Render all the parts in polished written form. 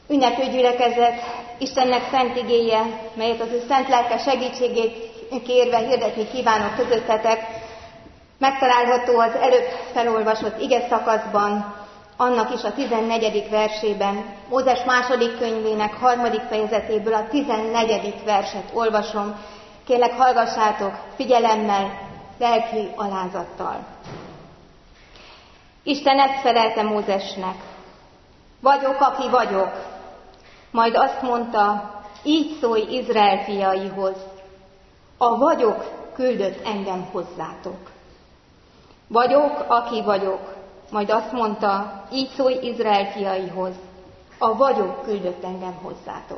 Ünneplő gyülekezet, Istennek szent igéje, melyet az ő szent lelke segítségét kérve hirdetni kívánok közöttetek, megtalálható az előbb felolvasott ige szakaszban, annak is a 14. versében, Mózes második könyvének 3. fejezetéből a 14. verset olvasom. Kérlek, hallgassátok figyelemmel, lelki alázattal. Isten ezt felelte Mózesnek: vagyok, aki vagyok. Majd azt mondta, így szólj Izrael fiaihoz: a vagyok küldött engem hozzátok. Vagyok, aki vagyok. Majd azt mondta, így szólj Izrael fiaihoz: a vagyok küldött engem hozzátok.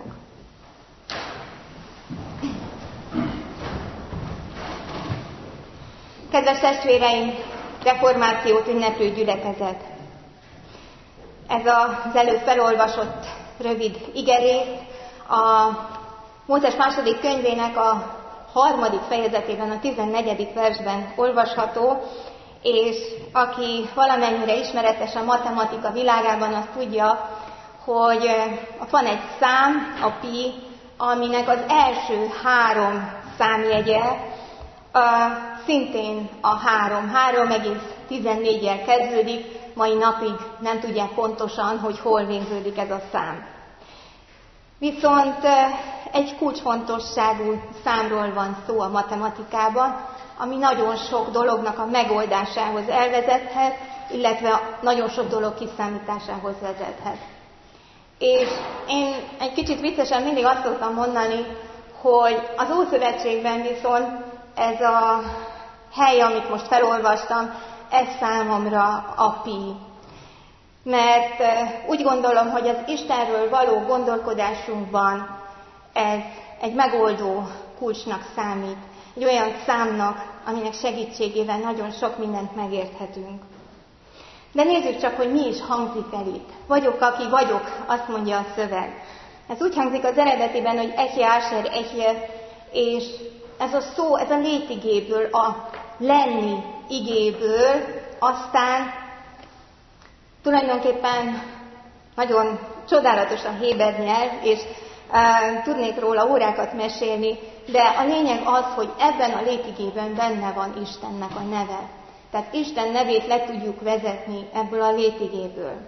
Kedves testvéreim, reformációt ünneplő gyülekezet! Ez az előbb felolvasott rövid igerész a Mózes második könyvének a 3. fejezetében, a 14. versben olvasható, és aki valamennyire ismeretes a matematika világában, az tudja, hogy van egy szám, a pi, aminek az első 3 számjegye szintén a 3,14-jel kezdődik, mai napig nem tudják pontosan, hogy hol végződik ez a szám. Viszont egy kulcsfontosságú számról van szó a matematikában, ami nagyon sok dolognak a megoldásához elvezethet, illetve nagyon sok dolog kiszámításához vezethet. És én egy kicsit viccesen mindig azt szoktam mondani, hogy az Ószövetségben viszont ez a hely, amit most felolvastam, ez számomra a pi. Mert úgy gondolom, hogy az Istenről való gondolkodásunkban ez egy megoldó kulcsnak számít. Egy olyan számnak, aminek segítségével nagyon sok mindent megérthetünk. De nézzük csak, hogy mi is hangzik el itt. Vagyok, aki vagyok, azt mondja a szöveg. Ez úgy hangzik az eredetiben, hogy Ehje, Áser, Ehje, és ez a szó, ez a létigéből, a lenni igéből, aztán tulajdonképpen nagyon csodálatos a héber nyelv, és tudnék róla órákat mesélni, de a lényeg az, hogy ebben a létigében benne van Istennek a neve. Tehát Isten nevét le tudjuk vezetni ebből a létigéből.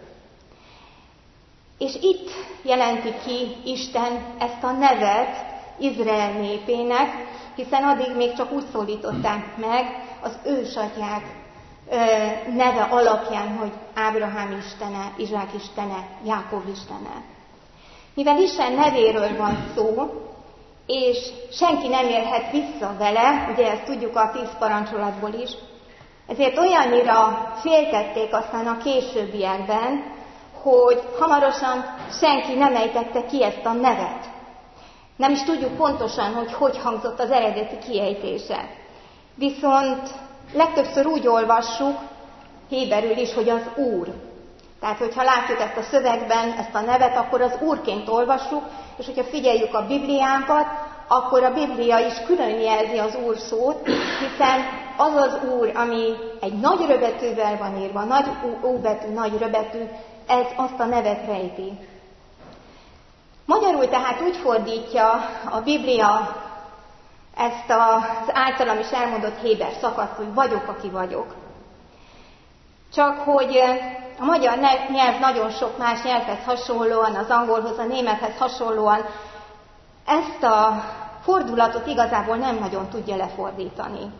És itt jelenti ki Isten ezt a nevet Izrael népének, hiszen addig még csak úgy szólították meg az ősatyák neve alapján, hogy Ábrahám istene, Izsák istene, Jákob istene. Mivel Isten nevéről van szó, és senki nem érhet vissza vele, ugye ezt tudjuk a 10 parancsolatból is, ezért olyannyira féltették aztán a későbbiekben, hogy hamarosan senki nem ejtette ki ezt a nevet. Nem is tudjuk pontosan, hogy hangzott az eredeti kiejtése. Viszont legtöbbször úgy olvassuk, héberül is, hogy az Úr. Tehát, hogyha látjuk ezt a szövegben, ezt a nevet, akkor az Úrként olvassuk, és hogyha figyeljük a Bibliánkat, akkor a Biblia is külön jelzi az Úr szót, hiszen az az Úr, ami egy nagy röbetűvel van írva, nagy óbetű, nagy röbetű, ez azt a nevet rejti. Magyarul tehát úgy fordítja a Biblia ezt az általam is elmondott héber szakaszt, hogy vagyok, aki vagyok. Csak hogy a magyar nyelv nagyon sok más nyelvhez hasonlóan, az angolhoz, a némethez hasonlóan ezt a fordulatot igazából nem nagyon tudja lefordítani.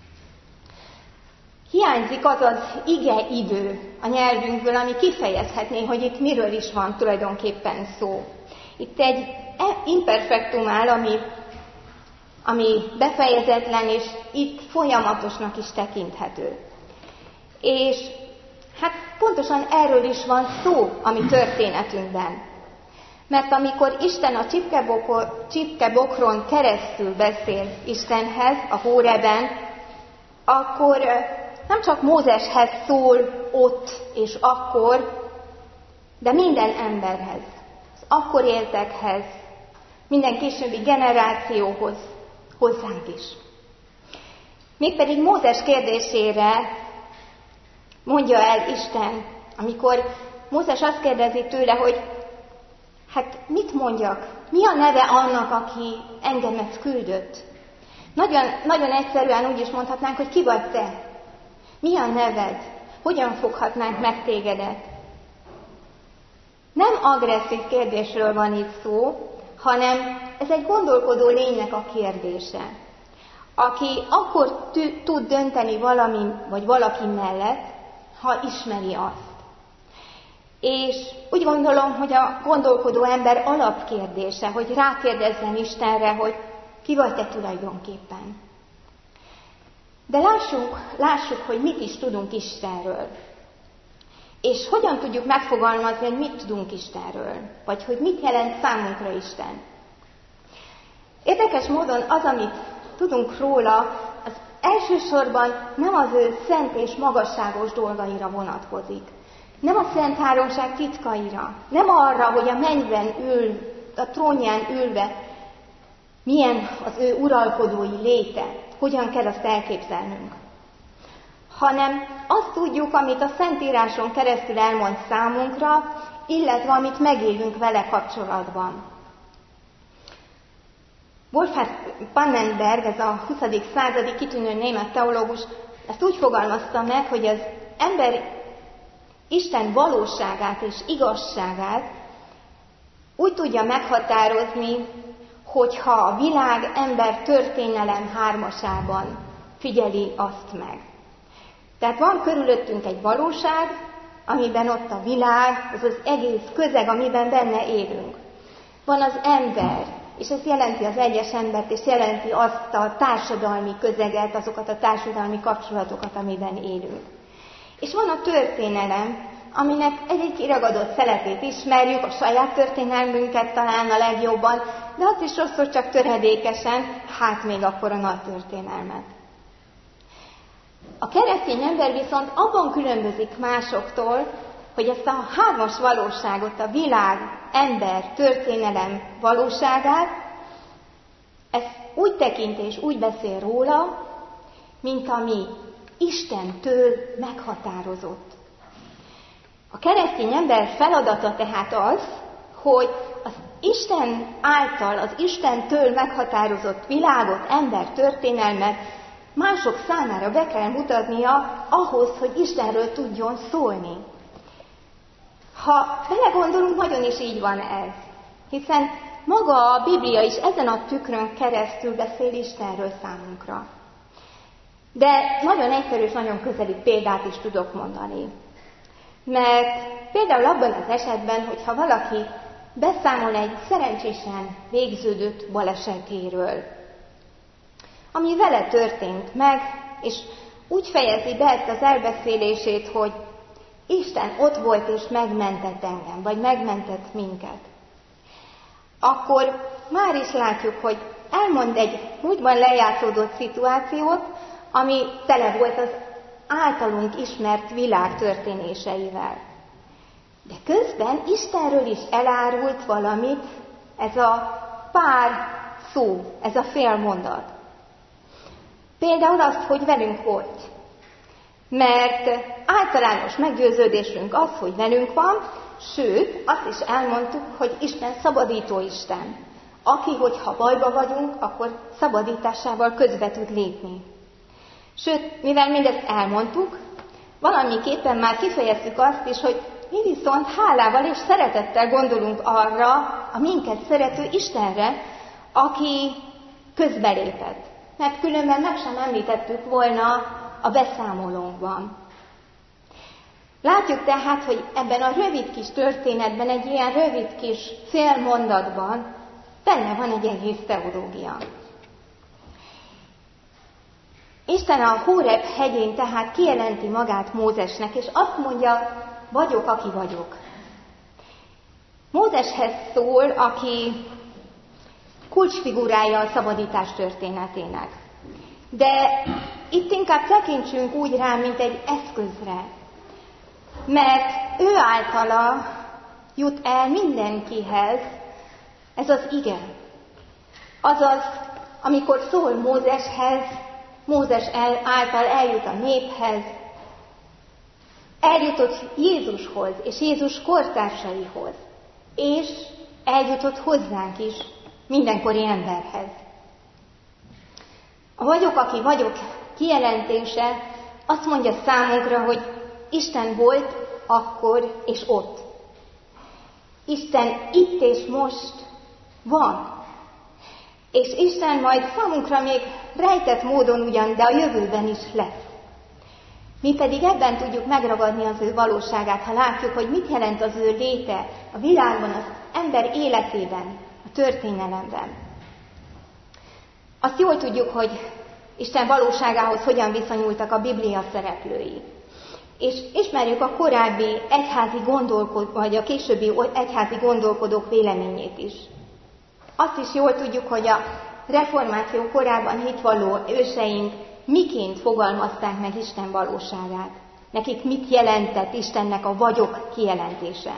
Hiányzik az az igeidő a nyelvünkből, ami kifejezhetné, hogy itt miről is van tulajdonképpen szó. Itt egy imperfektum áll, ami befejezetlen, és itt folyamatosnak is tekinthető. És hát pontosan erről is van szó a mi történetünkben. Mert amikor Isten a csipkebokron keresztül beszél Istenhez, a Hóreben, akkor nem csak Mózeshez szól ott és akkor, de minden emberhez, az akkor éltekhez, minden későbbi generációhoz, hozzánk is. Mégpedig Mózes kérdésére mondja el Isten, amikor Mózes azt kérdezi tőle, hogy Hát mit mondjak? Mi a neve annak, aki engemet küldött? Nagyon egyszerűen úgy is mondhatnánk, hogy ki vagy te? Mi a neved? Hogyan foghatnánk meg tégedet? Nem agresszív kérdésről van itt szó, hanem ez egy gondolkodó lénynek a kérdése, aki akkor tud dönteni valami vagy valaki mellett, ha ismeri azt. És úgy gondolom, hogy a gondolkodó ember alapkérdése, hogy rákérdezzen Istenre, hogy ki vagy te tulajdonképpen. De lássuk, hogy mit is tudunk Istenről. És hogyan tudjuk megfogalmazni, hogy mit tudunk Istenről, vagy hogy mit jelent számunkra Isten. Érdekes módon az, amit tudunk róla, az elsősorban nem az ő szent és magasságos dolgaira vonatkozik. Nem a Szent Háromság titkaira, nem arra, hogy a mennyben ül, a trónján ülve, milyen az ő uralkodói léte, hogyan kell azt elképzelnünk. Hanem azt tudjuk, amit a Szentíráson keresztül elmond számunkra, illetve amit megélünk vele kapcsolatban. Wolfhard Pannenberg, ez a 20. századi kitűnő német teológus, ezt úgy fogalmazta meg, hogy az ember Isten valóságát és igazságát úgy tudja meghatározni, hogyha a világ ember történelem hármasában figyeli azt meg. Tehát van körülöttünk egy valóság, amiben ott a világ, az az egész közeg, amiben benne élünk. Van az ember, és ez jelenti az egyes embert, és jelenti azt a társadalmi közeget, azokat a társadalmi kapcsolatokat, amiben élünk. És van a történelem, aminek egy kiragadott szeletét ismerjük, a saját történelmünket talán a legjobban, de azt is sokszor csak töredékesen, hát még akkor a nagy történelmet. A keresztény ember viszont abban különbözik másoktól, hogy ezt a hármas valóságot, a világ, ember, történelem valóságát, ezt úgy tekint és úgy beszél róla, mint ami Istentől meghatározott. A keresztény ember feladata tehát az, hogy az Isten által, az Istentől meghatározott világot, ember, történelmet mások számára be kell mutatnia ahhoz, hogy Istenről tudjon szólni. Ha belegondolunk, nagyon is így van ez, hiszen maga a Biblia is ezen a tükrön keresztül beszél Istenről számunkra. De nagyon egyszerű és nagyon közeli példát is tudok mondani. Mert például abban az esetben, hogyha valaki beszámol egy szerencsésen végződött balesetéről, ami vele történt meg, és úgy fejezi be ezt az elbeszélését, hogy Isten ott volt és megmentett engem, vagy megmentett minket, akkor már is látjuk, hogy elmond egy múltban lejátszódott szituációt, ami tele volt az általunk ismert világ történéseivel. De közben Istenről is elárult valamit ez a pár szó, ez a fél mondat. Például azt, hogy velünk volt. Mert általános meggyőződésünk az, hogy velünk van, sőt, azt is elmondtuk, hogy Isten szabadító Isten, aki, hogyha bajba vagyunk, akkor szabadításával közbe tud lépni. Sőt, mivel mindezt elmondtuk, valamiképpen már kifejeztük azt is, hogy mi viszont hálával és szeretettel gondolunk arra, a minket szerető Istenre, aki közbelépett. Mert különben meg sem említettük volna a beszámolónkban. Látjuk tehát, hogy ebben a rövid kis történetben, egy ilyen rövid kis félmondatban benne van egy egész teológia. Isten a Hóreb hegyén tehát kijelenti magát Mózesnek, és azt mondja, vagyok, aki vagyok. Mózeshez szól, aki kulcsfigurája a szabadítás történetének. De itt inkább tekintsünk úgy rá, mint egy eszközre, mert ő általa jut el mindenkihez ez az ige. Azaz, amikor szól Mózeshez, Mózes által eljut a néphez, eljutott Jézushoz és Jézus kortársaihoz, és eljutott hozzánk is, mindenkori emberhez. A vagyok, aki vagyok kijelentése azt mondja számunkra, hogy Isten volt akkor és ott. Isten itt és most van. És Isten majd számunkra még rejtett módon ugyan, de a jövőben is lesz. Mi pedig ebben tudjuk megragadni az ő valóságát, ha látjuk, hogy mit jelent az ő léte a világban, az ember életében, a történelemben. Azt jól tudjuk, hogy Isten valóságához hogyan viszonyultak a Biblia szereplői. És ismerjük a korábbi egyházi gondolkodók, vagy a későbbi egyházi gondolkodók véleményét is. Azt is jól tudjuk, hogy a reformáció korában hitvalló őseink miként fogalmazták meg Isten valóságát. Nekik mit jelentett Istennek a vagyok kijelentése.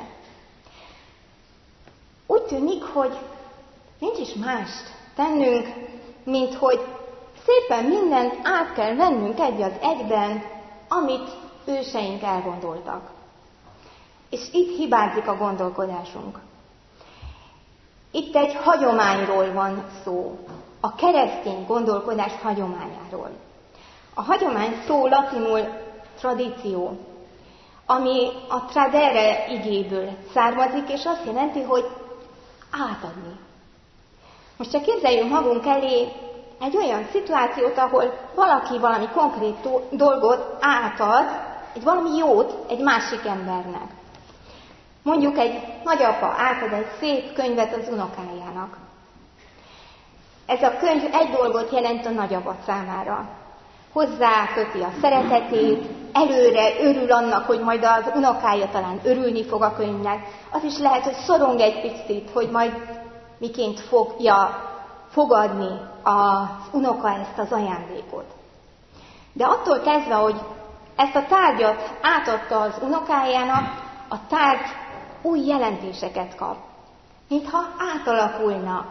Úgy tűnik, hogy nincs is mást tennünk, mint hogy szépen mindent át kell vennünk egy az egyben, amit őseink elgondoltak. És itt hibázik a gondolkodásunk. Itt egy hagyományról van szó, a keresztény gondolkodás hagyományáról. A hagyomány szó latinul tradíció, ami a tradere igéből származik, és azt jelenti, hogy átadni. Most csak képzeljünk magunk elé egy olyan szituációt, ahol valaki valami konkrét dolgot átad, egy valami jót egy másik embernek. Mondjuk egy nagyapa átad egy szép könyvet az unokájának. Ez a könyv egy dolgot jelent a nagyapa számára. Hozzáköti a szeretetét, előre örül annak, hogy majd az unokája talán örülni fog a könyvnek. Az is lehet, hogy szorong egy picit, hogy majd miként fogja fogadni az unoka ezt az ajándékot. De attól kezdve, hogy ezt a tárgyat átadta az unokájának, a tárgy új jelentéseket kap, mintha átalakulna.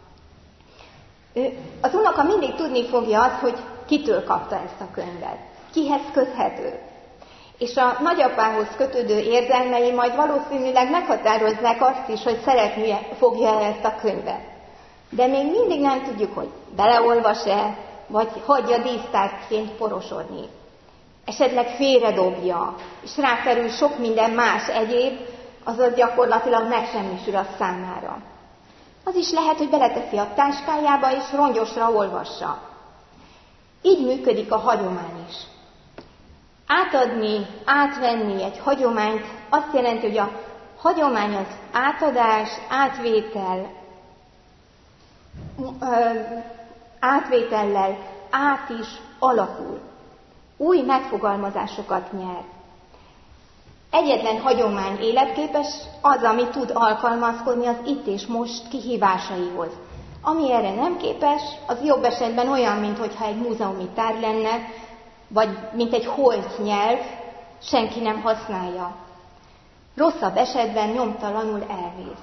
Az unoka mindig tudni fogja azt, hogy kitől kapta ezt a könyvet, kihez köthető. És a nagyapához kötődő érzelmei majd valószínűleg meghatározzák azt is, hogy szeretni fogja ezt a könyvet. De még mindig nem tudjuk, hogy beleolvas-e, vagy hagyja dísztárgyként porosodni. Esetleg félredobja, és rákerül sok minden más egyéb, azaz gyakorlatilag megsemmisül a számára. Az is lehet, hogy beleteszi a táskájába, és rongyosra olvassa. Így működik a hagyomány is. Átadni, átvenni egy hagyományt azt jelenti, hogy a hagyomány az átadás, átvétellel át is alakul. Új megfogalmazásokat nyer. Egyetlen hagyomány életképes az, ami tud alkalmazkodni az itt és most kihívásaihoz. Ami erre nem képes, az jobb esetben olyan, mintha egy múzeumi tárgy lenne, vagy mint egy holt nyelv, senki nem használja. Rosszabb esetben nyomtalanul elvész.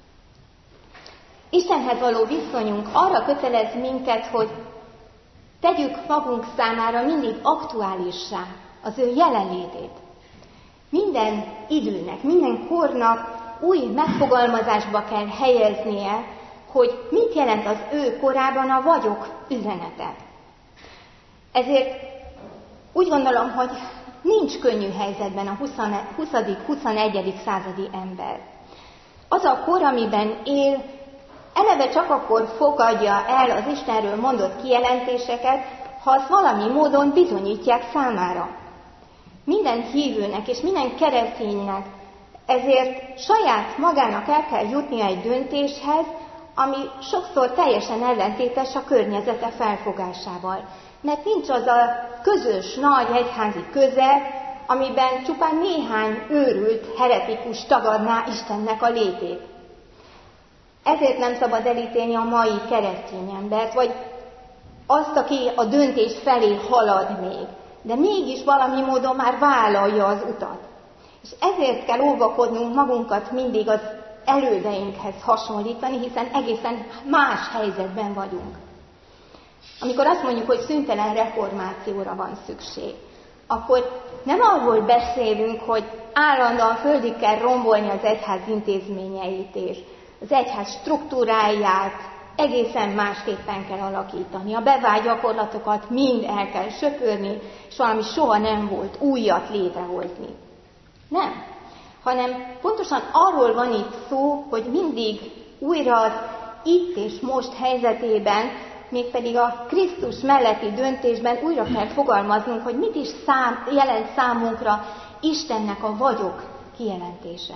Istenhez való viszonyunk arra kötelez minket, hogy tegyük magunk számára mindig aktuálissá az ő jelenlétét. Minden időnek, minden kornak új megfogalmazásba kell helyeznie, hogy mit jelent az ő korában a vagyok üzenete. Ezért úgy gondolom, hogy nincs könnyű helyzetben a 20.-21. századi ember. Az a kor, amiben él, eleve csak akkor fogadja el az Istenről mondott kijelentéseket, ha azt valami módon bizonyítják számára. Minden hívőnek és minden kereszténynek ezért saját magának el kell jutnia egy döntéshez, ami sokszor teljesen ellentétes a környezete felfogásával. Mert nincs az a közös, nagy egyházi közeg, amiben csupán néhány őrült heretikus tagadná Istennek a létét. Ezért nem szabad elítélni a mai keresztény embert, vagy azt, aki a döntés felé halad még, de mégis valami módon már vállalja az utat. És ezért kell óvakodnunk magunkat mindig az elődeinkhez hasonlítani, hiszen egészen más helyzetben vagyunk. Amikor azt mondjuk, hogy szüntelen reformációra van szükség, akkor nem arról beszélünk, hogy állandóan földig kell rombolni az egyház intézményeit, és Az egyház struktúráját egészen másképpen kell alakítani. A bevált gyakorlatokat mind el kell söpörni, és valami soha nem volt újat létrehozni. Nem, hanem pontosan arról van itt szó, hogy mindig újra az itt és most helyzetében, mégpedig a Krisztus melletti döntésben újra kell fogalmaznunk, hogy mit is jelent számunkra Istennek a vagyok kijelentése.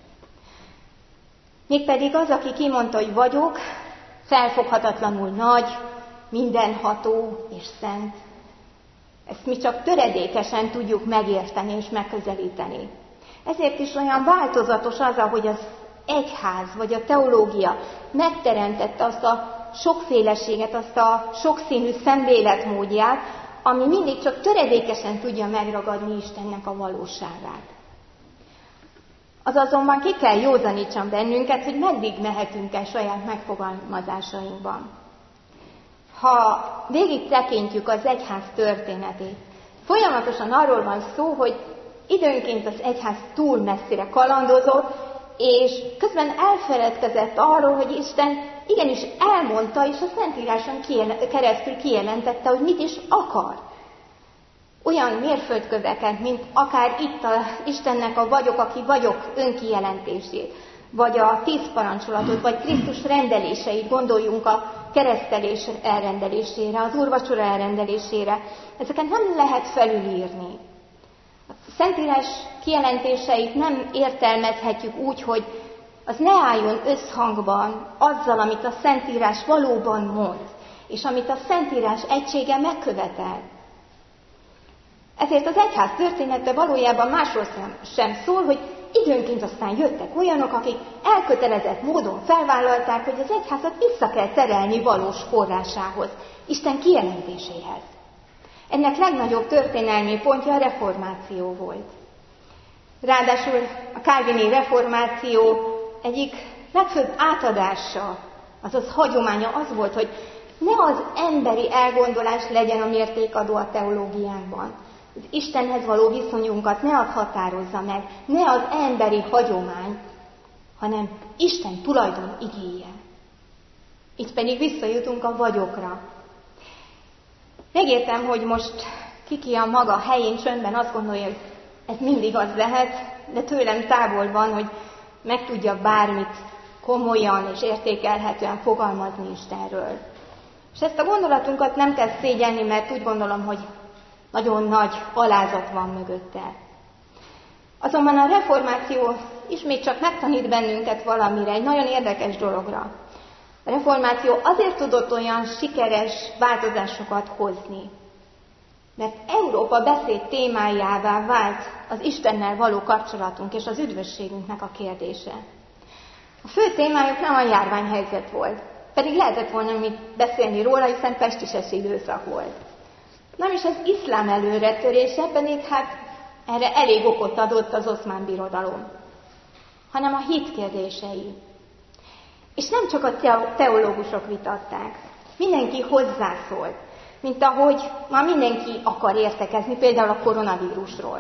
Mégpedig az, aki kimondta, hogy vagyok, felfoghatatlanul nagy, mindenható és szent. Ezt mi csak töredékesen tudjuk megérteni és megközelíteni. Ezért is olyan változatos az, ahogy az egyház vagy a teológia megteremtette azt a sokféleséget, azt a sokszínű szemléletmódját, ami mindig csak töredékesen tudja megragadni Istennek a valóságát. Az azonban ki kell józanítson bennünket, hogy meddig mehetünk el saját megfogalmazásainkban. Ha végig tekintjük az egyház történetét, folyamatosan arról van szó, hogy időnként az egyház túl messzire kalandozott, és közben elfeledkezett arról, hogy Isten igenis elmondta, és a Szentíráson keresztül kijelentette, hogy mit is akar. Olyan mérföldköveket, mint akár itt Istennek a vagyok, aki vagyok önkijelentését, vagy a 10 parancsolatot, vagy Krisztus rendeléseit, gondoljunk a keresztelés elrendelésére, az úrvacsora elrendelésére. Ezeket nem lehet felülírni. A Szentírás kijelentéseit nem értelmezhetjük úgy, hogy az ne álljon összhangban azzal, amit a Szentírás valóban mond, és amit a Szentírás egysége megkövetel. Ezért az egyház története valójában másról sem szól, hogy időnként aztán jöttek olyanok, akik elkötelezett módon felvállalták, hogy az egyházat vissza kell terelni valós forrásához, Isten kijelentéséhez. Ennek legnagyobb történelmi pontja a reformáció volt. Ráadásul a kálvini reformáció egyik legfőbb átadása, azaz hagyománya az volt, hogy ne az emberi elgondolás legyen a mértékadó a teológiánkban. Az Istenhez való viszonyunkat ne az határozza meg, ne az emberi hagyomány, hanem Isten tulajdon igéje. Itt pedig visszajutunk a vagyokra. Megértem, hogy most kiki a maga helyén csöndben azt gondolja, hogy ez mindig az lehet, de tőlem távol van, hogy meg tudja bármit komolyan és értékelhetően fogalmazni Istenről. És ezt a gondolatunkat nem kell szégyelni, mert úgy gondolom, hogy nagyon nagy alázat van mögötte. Azonban a reformáció ismét csak megtanít bennünket valamire, egy nagyon érdekes dologra. A reformáció azért tudott olyan sikeres változásokat hozni, mert Európa beszéd témájává vált az Istennel való kapcsolatunk és az üdvösségünknek a kérdése. A fő témájuk nem a járványhelyzet volt, pedig lehetett volna mit beszélni róla, hiszen pestises időszak volt. Nem is az iszlám előretörése, pedig erre elég okot adott az Oszmán Birodalom, hanem a hit kérdései. És nem csak a teológusok vitatták, mindenki hozzászólt, mint ahogy ma mindenki akar értekezni, például a koronavírusról.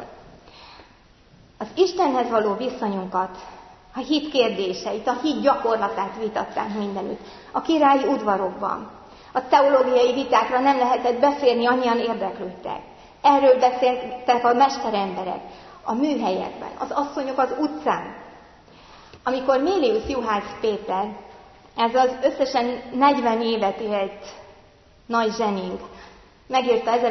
Az Istenhez való viszonyunkat, a hit kérdéseit, a hit gyakorlatát vitatták mindenütt, a királyi udvarokban. A teológiai vitákra nem lehetett beférni, annyian érdeklődtek. Erről beszéltek a mesteremberek, a műhelyekben, az asszonyok az utcán. Amikor Mélius Juhász Péter, ez az összesen 40 évet élt nagy zsenink, megírta az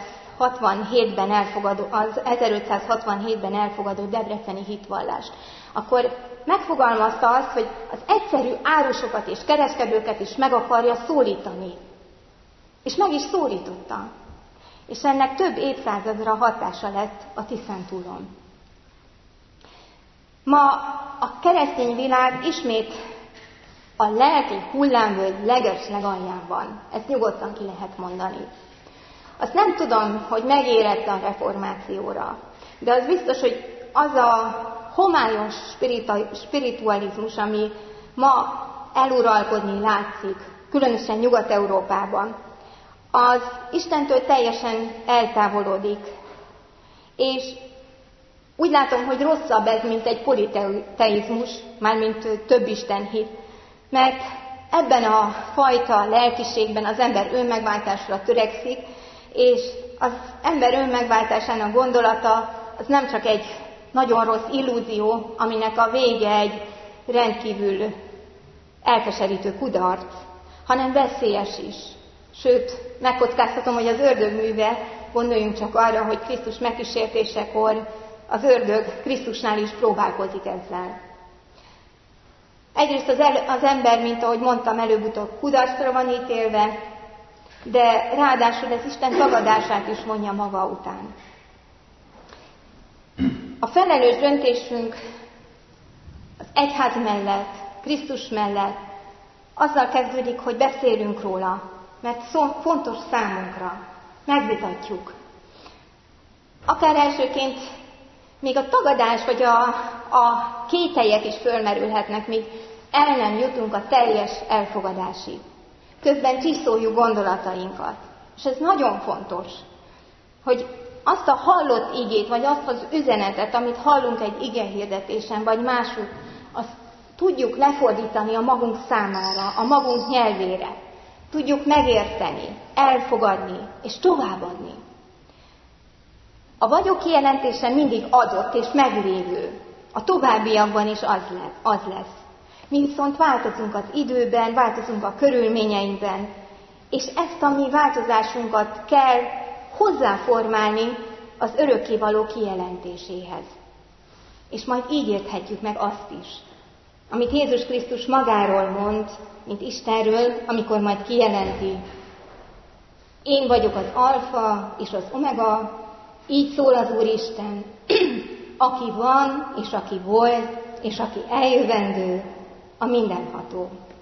1567-ben elfogadott debreceni hitvallást, akkor megfogalmazta azt, hogy az egyszerű árusokat és kereskedőket is meg akarja szólítani. És meg is szólította. És ennek több évszázadra hatása lett a Tiszántúlon. Ma a keresztény világ ismét a lelki hullámvölgy legalján van. Ezt nyugodtan ki lehet mondani. Azt nem tudom, hogy megérette a reformációra, de az biztos, hogy az a homályos spiritualizmus, ami ma eluralkodni látszik, különösen Nyugat-Európában, az Istentől teljesen eltávolodik, és Úgy látom, hogy rosszabb ez, mint egy politeizmus, mármint több Isten hit, mert ebben a fajta lelkiségben az ember önmegváltásra törekszik, és az ember önmegváltásának gondolata az nem csak egy nagyon rossz illúzió, aminek a vége egy rendkívül elkeserítő kudarc, hanem veszélyes is. Sőt, megkockáztatom, hogy az ördög műve, gondoljunk csak arra, hogy Krisztus megkísértésekor az ördög Krisztusnál is próbálkozik ezzel. Egyrészt az ember, mint ahogy mondtam, előbb-utóbb kudarcra van ítélve, de ráadásul ez Isten tagadását is mondja maga után. A felelős döntésünk az egyház mellett, Krisztus mellett azzal kezdődik, hogy beszélünk róla, mert fontos számunkra, megvitatjuk. Akár elsőként még a tagadás vagy a kételyek is fölmerülhetnek, míg el nem jutunk a teljes elfogadásig. Közben csiszoljuk gondolatainkat. És ez nagyon fontos, hogy azt a hallott igét, vagy azt az üzenetet, amit hallunk egy igehirdetésen, vagy máshogy, azt tudjuk lefordítani a magunk számára, a magunk nyelvére. Tudjuk megérteni, elfogadni, és továbbadni. A vagyok kijelentése mindig adott és meglévő. A továbbiakban is az lesz. Mi viszont változunk az időben, változunk a körülményeinkben, és ezt a mi változásunkat kell hozzáformálni az örökkévaló kijelentéséhez. És majd így érthetjük meg azt is, amit Jézus Krisztus magáról mond, mint Istenről, amikor majd kijelenti: én vagyok az alfa és az omega, így szól az Úristen, aki van, és aki volt, és aki eljövendő, a mindenható.